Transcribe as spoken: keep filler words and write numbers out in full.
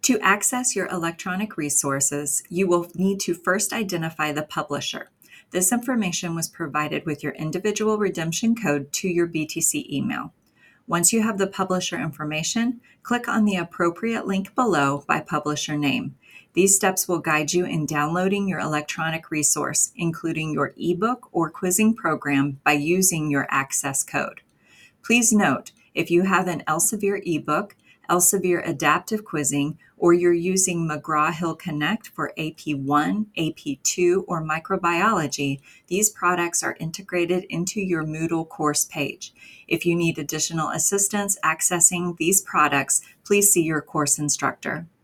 To access your electronic resources, you will need to first identify the publisher. This information was provided with your individual redemption code to your B T C email. Once you have the publisher information, click on the appropriate link below by publisher name. These steps will guide you in downloading your electronic resource, including your ebook or quizzing program, by using your access code. Please note, if you have an Elsevier ebook, Elsevier Adaptive Quizzing, or you're using McGraw-Hill Connect for A P one, A P two, or microbiology, these products are integrated into your Moodle course page. If you need additional assistance accessing these products, please see your course instructor.